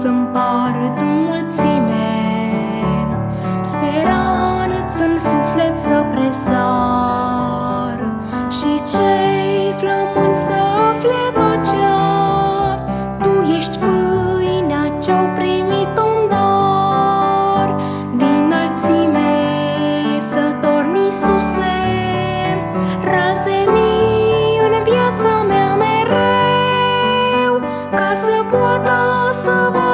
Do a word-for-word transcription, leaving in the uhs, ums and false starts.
să-mi pară în mulțime, speranță în suflet să presar, și cei flămâni să afle pacea. Tu ești pâinea ce-au primit un dar din înălțime, să torni Iisuse razenii în viața mea mereu, ca să poată să vă